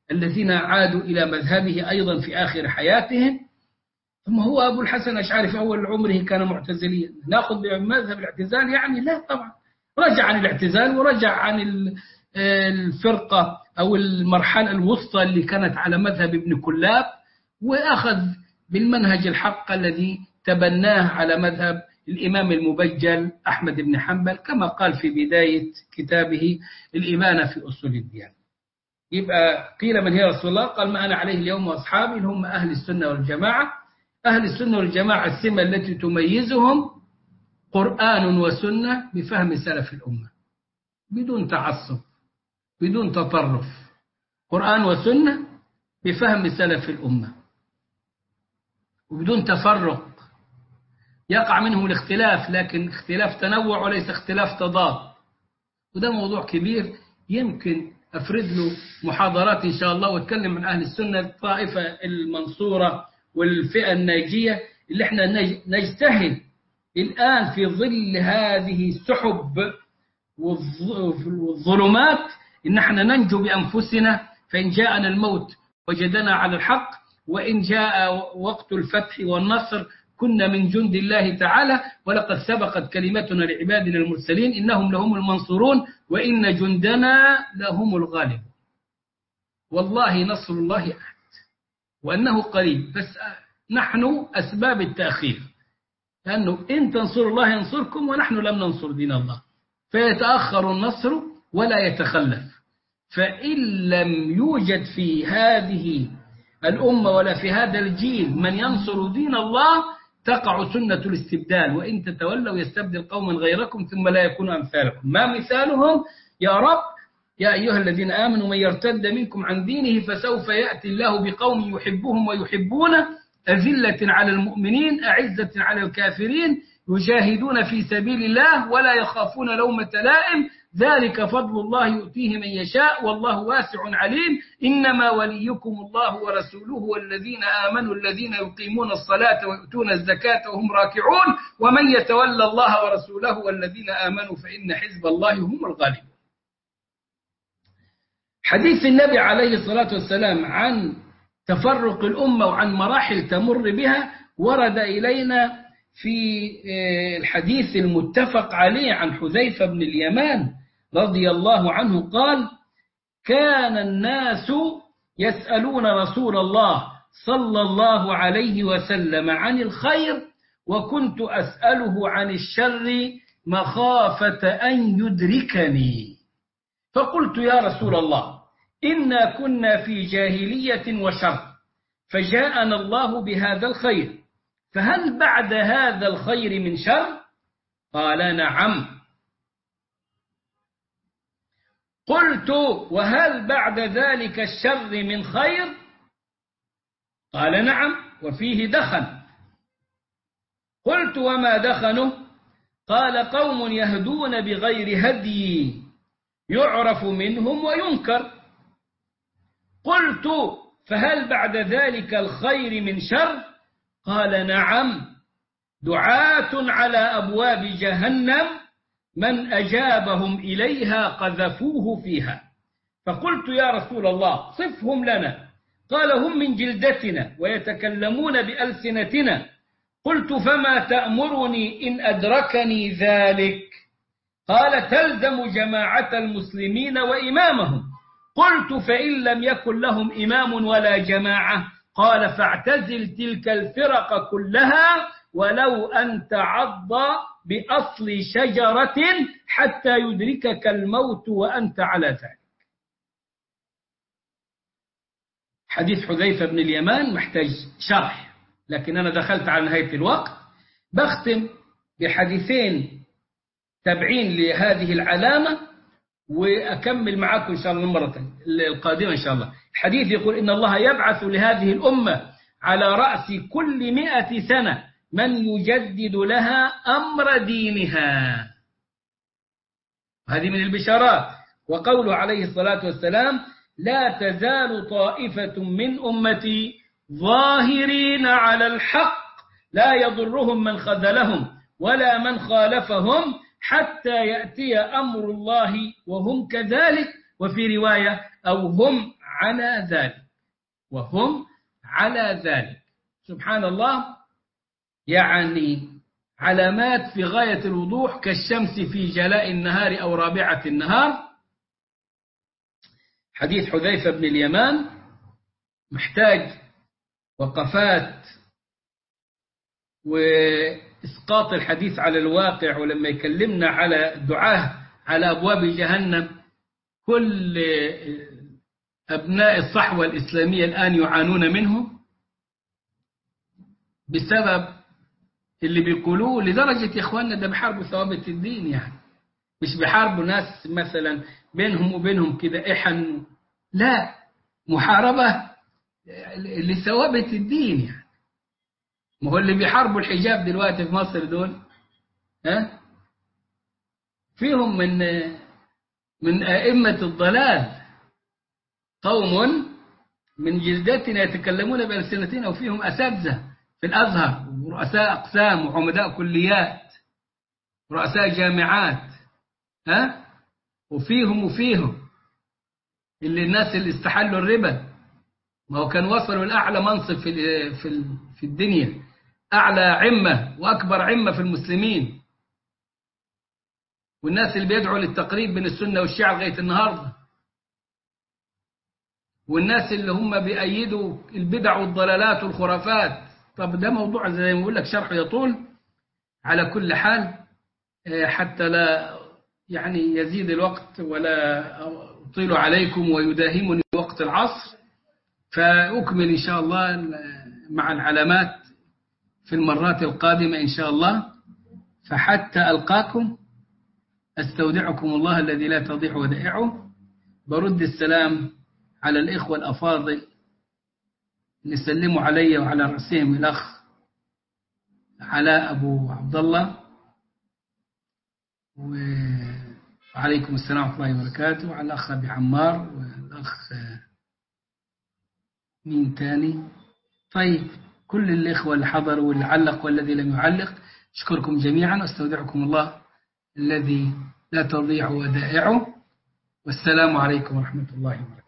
الذين عادوا إلى مذهبه أيضا في آخر حياتهم. ثم هو أبو الحسن الأشعري في أول عمره كان معتزليا، نأخذ بمذهب الاعتزال؟ يعني لا طبعا، رجع عن الاعتزال ورجع عن الفرقة أو المرحلة الوسطى اللي كانت على مذهب ابن كلاب، وأخذ بالمنهج الحق الذي تبناه على مذهب الإمام المبجل أحمد بن حنبل، كما قال في بداية كتابه الإبانة في أصول الديانة. يبقى قيل من هي رسول الله؟ قال ما أنا عليه اليوم وأصحابي، اللي هم أهل السنة والجماعة. أهل السنة والجماعة السمة التي تميزهم قرآن وسنة بفهم سلف الأمة، بدون تعصب، بدون تطرف. قرآن وسنة بفهم سلف الأمة، وبدون تفرق. يقع منهم الاختلاف، لكن اختلاف تنوع وليس اختلاف تضاد، وده موضوع كبير يمكن أفرد له محاضرات إن شاء الله، واتكلم عن أهل السنة، الطائفة المنصورة والفئة الناجية اللي احنا نجتهد الآن في ظل هذه السحب والظلمات إن احنا ننجو بأنفسنا، فإن جاءنا الموت وجدنا على الحق، وإن جاء وقت الفتح والنصر كنا من جند الله تعالى. ولقد سبقت كلمتنا لعبادنا المرسلين إنهم لهم المنصورون وإن جندنا لهم الغالبون. والله نصر الله أحد وأنه قريب، بس نحن أسباب التأخير، لأنه إن تنصروا الله ينصركم، ونحن لم ننصر دين الله، فيتأخر النصر ولا يتخلف. فإن لم يوجد في هذه الأمة ولا في هذا الجيل من ينصر دين الله، تقع سنة الاستبدال، وإن تتولوا يستبدل قوما غيركم ثم لا يكونوا أمثالكم. ما مثالهم يا رب؟ يا أيها الذين آمنوا من يرتد منكم عن دينه فسوف يأتي الله بقوم يحبهم ويحبونه، أذلة على المؤمنين أعزة على الكافرين، يجاهدون في سبيل الله ولا يخافون لومة لائم، ذلك فضل الله يؤتيه من يشاء والله واسع عليم، إنما وليكم الله ورسوله والذين آمنوا الذين يقيمون الصلاة ويؤتون الزكاة وهم راكعون، ومن يتولى الله ورسوله والذين آمنوا فإن حزب الله هم الغالبون. حديث النبي عليه الصلاة والسلام عن تفرق الأمة وعن مراحل تمر بها ورد إلينا في الحديث المتفق عليه عن حذيفة بن اليمان رضي الله عنه قال: كان الناس يسألون رسول الله صلى الله عليه وسلم عن الخير، وكنت أسأله عن الشر مخافة أن يدركني، فقلت يا رسول الله إنا كنا في جاهلية وشر، فجاءنا الله بهذا الخير، فهل بعد هذا الخير من شر؟ قال نعم. قلت وهل بعد ذلك الشر من خير؟ قال نعم وفيه دخن. قلت وما دخنه؟ قال قوم يهدون بغير هدي يعرف منهم وينكر. قلت فهل بعد ذلك الخير من شر؟ قال نعم، دعاة على أبواب جهنم من أجابهم إليها قذفوه فيها. فقلت يا رسول الله صفهم لنا. قال هم من جلدتنا ويتكلمون بألسنتنا. قلت فما تأمرني إن أدركني ذلك؟ قال تلزم جماعة المسلمين وإمامهم. قلت فإن لم يكن لهم إمام ولا جماعة؟ قال فاعتزل تلك الفرق كلها ولو أن تعض بأصل شجرة حتى يدركك الموت وأنت على ذلك. حديث حذيفة بن اليمان محتاج شرح، لكن أنا دخلت على نهاية الوقت. بختم بحديثين تابعين لهذه العلامة وأكمل معكم إن شاء الله المرة القادمة إن شاء الله. الحديث يقول إن الله يبعث لهذه الأمة على رأس كل 100 سنة من يجدد لها أمر دينها. هذه من البشارات. وقوله عليه الصلاة والسلام لا تزال طائفة من أمتي ظاهرين على الحق لا يضرهم من خذلهم ولا من خالفهم حتى يأتي أمر الله وهم كذلك، وفي رواية أو هم على ذلك وهم على ذلك. سبحان الله، يعني علامات في غاية الوضوح كالشمس في جلاء النهار أو رابعة النهار. حديث حذيفة بن اليمان محتاج وقفات وإسقاط الحديث على الواقع، ولما يكلمنا على الدعاة على أبواب جهنم، كل أبناء الصحوة الإسلامية الآن يعانون منه بسبب اللي بيقولوه، لدرجة يا إخواننا ده بحاربوا ثوابت الدين، يعني مش بحاربوا ناس مثلا بينهم وبينهم كده إحن، لا، محاربة لثوابت الدين. يعني ما هو اللي بيحاربوا الحجاب دلوقتي في مصر دول فيهم من أئمة الضلال قوم من جلدتنا يتكلمون بألسنتنا، وفيهم أساتذة في الأزهر ورؤساء أقسام وعمداء كليات ورؤساء جامعات، وفيهم اللي الناس اللي استحلوا الربا، ما هو كان وصلوا لأعلى منصب في الدنيا، أعلى عمة وأكبر عمة في المسلمين، والناس اللي بيدعوا للتقريب بين السنة والشيعة لغاية النهاردة، والناس اللي هم بيأيدوا البدع والضلالات والخرافات. طب ده موضوع زي ما بقول لك شرحه يطول. على كل حال حتى لا يعني يزيد الوقت ولا أطيل عليكم ويداهمني وقت العصر، فأكمل إن شاء الله مع العلامات في المرات القادمة إن شاء الله. فحتى ألقاكم أستودعكم الله الذي لا تضيع ودائعه. برد السلام على الإخوة الأفاضل اللي سلموا علي، وعلى رأسهم الأخ علاء أبو عبد الله، وعليكم السلام ورحمة الله وبركاته، وعلى الأخ أبي عمار، والأخ مين تاني. طيب كل الإخوة اللي حضروا واللي علق والذي لم يعلق، أشكركم جميعا واستودعكم الله الذي لا تضيع ودائعه، والسلام عليكم ورحمة الله وبركاته.